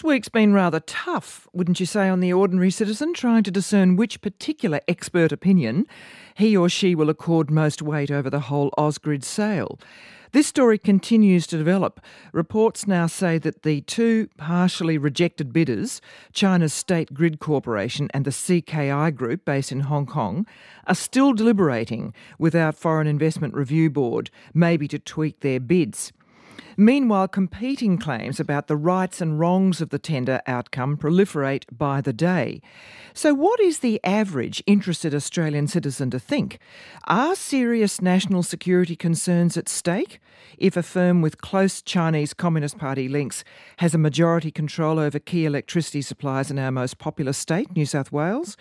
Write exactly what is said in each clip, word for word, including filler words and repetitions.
week's been rather tough, wouldn't you say, on the ordinary citizen, trying to discern which particular expert opinion he or she will accord most weight over the whole Ausgrid sale. This story continues to develop. Reports now say that the two partially rejected bidders, China's State Grid Corporation and the C K I Group based in Hong Kong, are still deliberating with our Foreign Investment Review Board, maybe to tweak their bids. Meanwhile, competing claims about the rights and wrongs of the tender outcome proliferate by the day. So what is the average interested Australian citizen to think? Are serious national security concerns at stake if a firm with close Chinese Communist Party links has a majority control over key electricity supplies in our most populous state, New South Wales?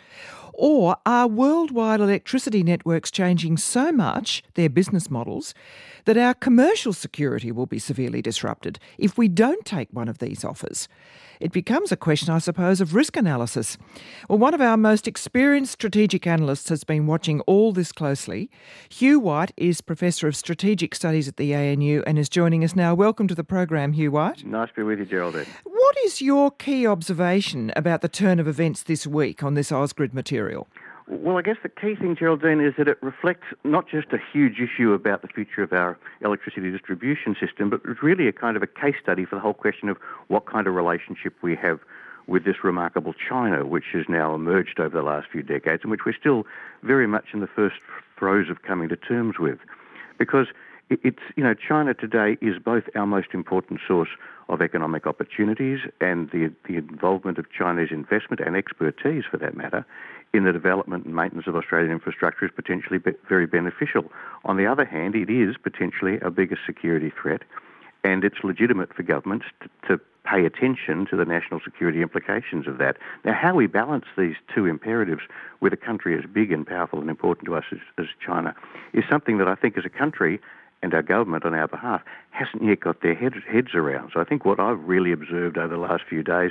Or are worldwide electricity networks changing so much, their business models, that our commercial security will be severely disrupted if we don't take one of these offers? It becomes a question, I suppose, of risk analysis. Well, one of our most experienced strategic analysts has been watching all this closely. Hugh White is Professor of Strategic Studies at the A N U and is joining us now. Welcome to the program, Hugh White. Nice to be with you, Geraldine. What is your key observation about the turn of events this week on this Ausgrid material? Well, I guess the key thing, Geraldine, is that it reflects not just a huge issue about the future of our electricity distribution system, but it's really a kind of a case study for the whole question of what kind of relationship we have with this remarkable China, which has now emerged over the last few decades and which we're still very much in the first throes of coming to terms with. Because it's, you know, China today is both our most important source of economic opportunities, and the, the involvement of Chinese investment and expertise, for that matter, in the development and maintenance of Australian infrastructure is potentially be very beneficial. On the other hand, it is potentially our biggest security threat, and it's legitimate for governments to, to pay attention to the national security implications of that. Now, how we balance these two imperatives with a country as big and powerful and important to us as, as China is something that I think as a country and our government on our behalf hasn't yet got their heads, heads around. So I think what I've really observed over the last few days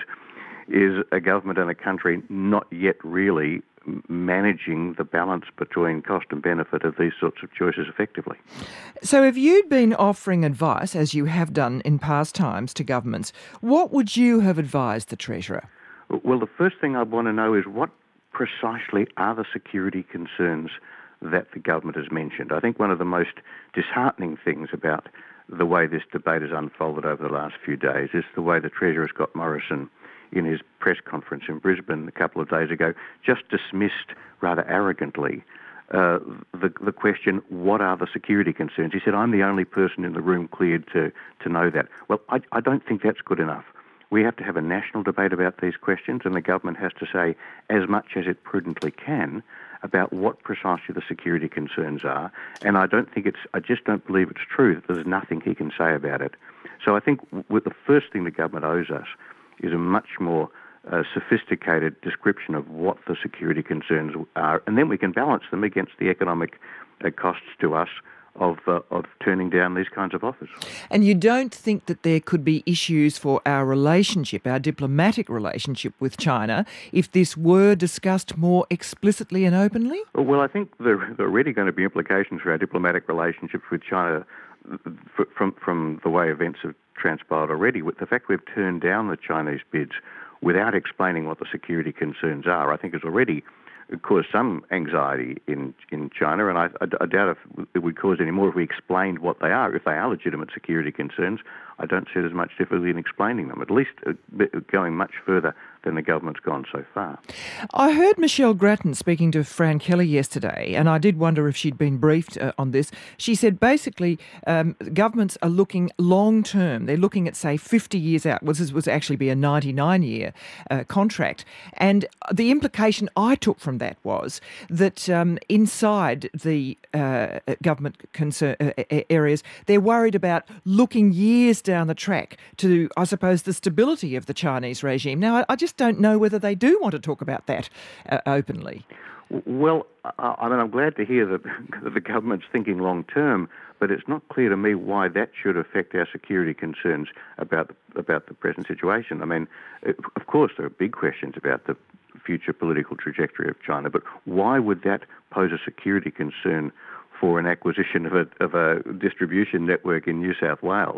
is a government and a country not yet really managing the balance between cost and benefit of these sorts of choices effectively. So if you'd been offering advice, as you have done in past times, to governments, what would you have advised the Treasurer? Well, the first thing I'd want to know is what precisely are the security concerns that the government has mentioned. I think one of the most disheartening things about the way this debate has unfolded over the last few days is the way the Treasurer, Scott Morrison, in his press conference in Brisbane a couple of days ago, just dismissed rather arrogantly uh, the, the question, what are the security concerns? He said, I'm the only person in the room cleared to, to know that. Well, I, I don't think that's good enough. We have to have a national debate about these questions, and the government has to say as much as it prudently can about what precisely the security concerns are. And I don't think it's, I just don't believe it's true that there's nothing he can say about it. So I think with the first thing the government owes us is a much more uh, sophisticated description of what the security concerns are, and then we can balance them against the economic uh, costs to us of uh, of turning down these kinds of offers. And you don't think that there could be issues for our relationship, our diplomatic relationship with China, if this were discussed more explicitly and openly? Well, I think there, there are already going to be implications for our diplomatic relationships with China from from the way events have transpired already. With the fact we've turned down the Chinese bids without explaining what the security concerns are, I think has already caused some anxiety in, in China, and I, I, I doubt if it would cause any more if we explained what they are. If they are legitimate security concerns, I don't see there's much difficulty in explaining them, at least going much further than the government's gone so far. I heard Michelle Grattan speaking to Fran Kelly yesterday, and I did wonder if she'd been briefed uh, on this. She said basically um, governments are looking long-term. They're looking at, say, fifty years out. Well, this was actually be a ninety-nine year uh, contract. And the implication I took from that was that um, inside the uh, government concern, uh, areas, they're worried about looking years down the track to, I suppose, the stability of the Chinese regime. Now, I, I just don't know whether they do want to talk about that uh, openly. Well, I, I mean, I'm glad to hear that, that the government's thinking long term, but it's not clear to me why that should affect our security concerns about the, about the present situation. I mean, it, of course, there are big questions about the future political trajectory of China, but why would that pose a security concern for an acquisition of a, of a distribution network in New South Wales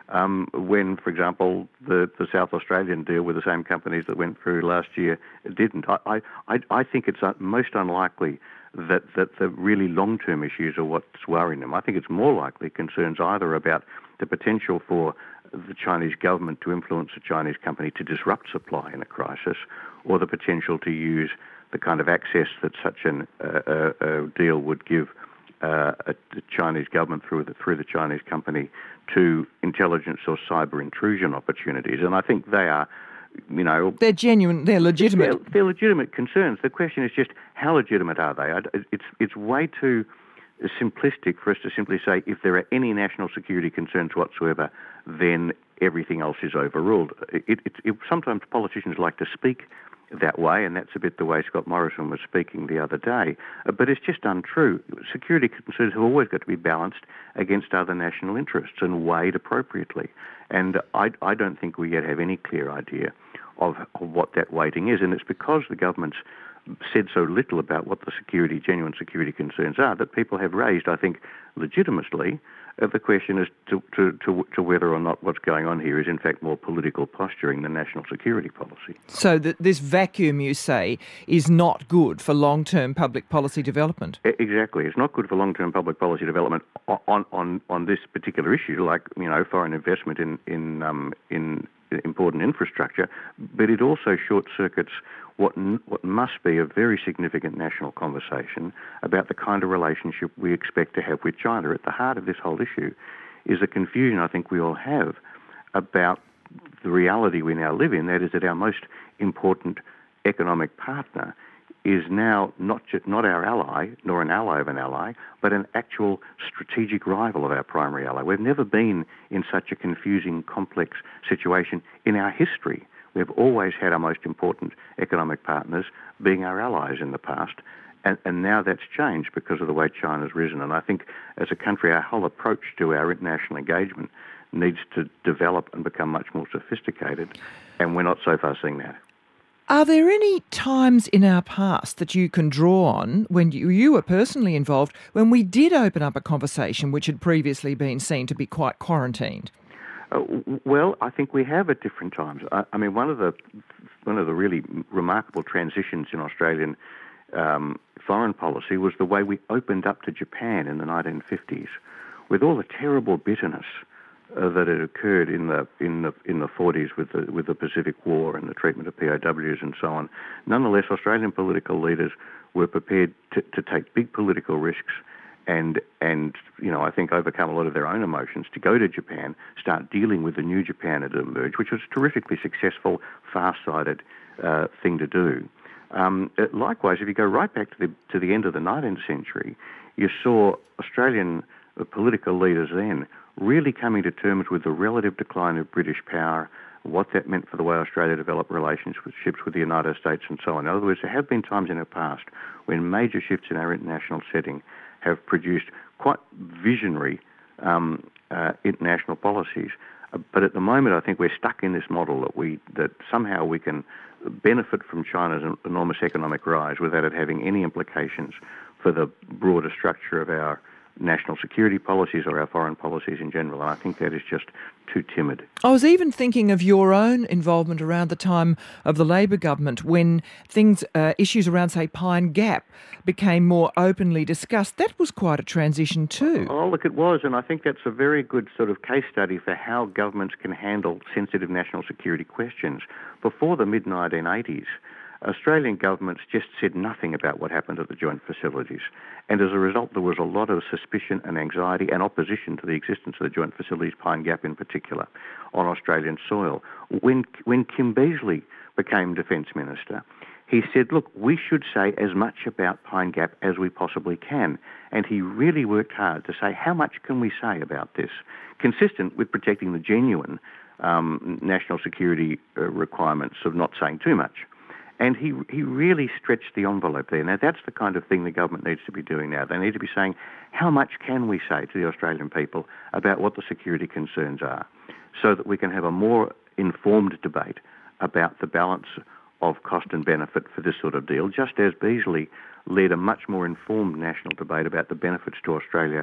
um, when, for example, the, the South Australian deal with the same companies that went through last year didn't. I, I, I think it's most unlikely that, that the really long-term issues are what's worrying them. I think it's more likely concerns either about the potential for the Chinese government to influence a Chinese company to disrupt supply in a crisis, or the potential to use the kind of access that such an, uh, a, a deal would give uh, a, the Chinese government through the, through the Chinese company to intelligence or cyber intrusion opportunities. And I think they are, you know... They're genuine, they're legitimate. They're, they're legitimate concerns. The question is just how legitimate are they? It's, it's way too simplistic for us to simply say if there are any national security concerns whatsoever, then everything else is overruled. It, it, it, sometimes politicians like to speak that way, and that's a bit the way Scott Morrison was speaking the other day. Uh, but it's just untrue. Security concerns have always got to be balanced against other national interests and weighed appropriately. And I, I don't think we yet have any clear idea of, of what that weighting is. And it's because the government's said so little about what the security, genuine security concerns are, that people have raised, I think, legitimately, uh, the question as to, to, to, to whether or not what's going on here is in fact more political posturing than national security policy. So that this vacuum, you say, is not good for long-term public policy development? Exactly. It's not good for long-term public policy development on, on, on this particular issue, like, you know, foreign investment in, in, um, in important infrastructure, but it also short-circuits what what must be a very significant national conversation about the kind of relationship we expect to have with China. At the heart of this whole issue is a confusion I think we all have about the reality we now live in, that is that our most important economic partner is now not just, not our ally, nor an ally of an ally, but an actual strategic rival of our primary ally. We've never been in such a confusing, complex situation in our history. We've always had our most important economic partners being our allies in the past, and, and now that's changed because of the way China's risen. And I think as a country, our whole approach to our international engagement needs to develop and become much more sophisticated, and we're not so far seeing that. Are there any times in our past that you can draw on when you, you were personally involved, when we did open up a conversation which had previously been seen to be quite quarantined? Uh, well, I think we have at different times. I, I mean, one of the one of the really remarkable transitions in Australian um, foreign policy was the way we opened up to Japan in the nineteen fifties, with all the terrible bitterness uh, that had occurred in the in the in the forties with the with the Pacific War and the treatment of P O Ws and so on. Nonetheless, Australian political leaders were prepared to, to take big political risks and, and you know, I think overcome a lot of their own emotions to go to Japan, start dealing with the new Japan that had emerged, which was a terrifically successful, far-sighted uh, thing to do. Um, likewise, if you go right back to the, to the end of the nineteenth century, you saw Australian uh, political leaders then really coming to terms with the relative decline of British power, what that meant for the way Australia developed relationships with the United States and so on. In other words, there have been times in our past when major shifts in our international setting have produced quite visionary um, uh, international policies. Uh, but at the moment, I think we're stuck in this model that we that somehow we can benefit from China's enormous economic rise without it having any implications for the broader structure of our national security policies or our foreign policies in general. And I think that is just too timid. I was even thinking of your own involvement around the time of the Labor government when things, uh, issues around, say, Pine Gap became more openly discussed. That was quite a transition too. Oh, look, it was. And I think that's a very good sort of case study for how governments can handle sensitive national security questions. Before the mid nineteen eighties, Australian governments just said nothing about what happened at the joint facilities. And as a result, there was a lot of suspicion and anxiety and opposition to the existence of the joint facilities, Pine Gap in particular, on Australian soil. When, when Kim Beazley became Defence Minister, he said, look, we should say as much about Pine Gap as we possibly can. And he really worked hard to say, how much can we say about this? Consistent with protecting the genuine um, national security uh, requirements of not saying too much. And he he really stretched the envelope there. Now, that's the kind of thing the government needs to be doing now. They need to be saying, how much can we say to the Australian people about what the security concerns are, so that we can have a more informed debate about the balance of cost and benefit for this sort of deal, just as Beazley led a much more informed national debate about the benefits to Australia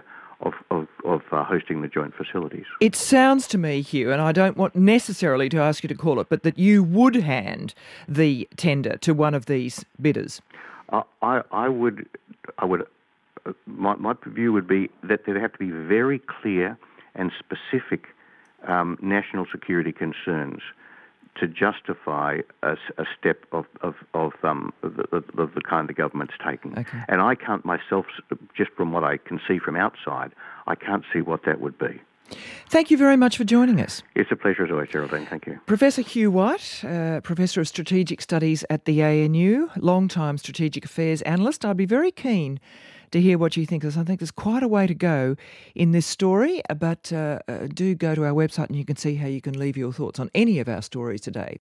of, of, of uh, hosting the joint facilities. It sounds to me, Hugh, and I don't want necessarily to ask you to call it, but that you would hand the tender to one of these bidders. Uh, I, I would, I would, uh, my, my view would be that there have to be very clear and specific um, national security concerns to justify a, a step of of, of um the, the, the kind the government's taking. Okay. And I can't myself, just from what I can see from outside, I can't see what that would be. Thank you very much for joining us. It's a pleasure as always, Geraldine. Thank you. Professor Hugh White, uh, Professor of Strategic Studies at the A N U, long-time Strategic Affairs Analyst. I'd be very keen to hear what you think, because I think there's quite a way to go in this story, but uh, uh, do go to our website and you can see how you can leave your thoughts on any of our stories today.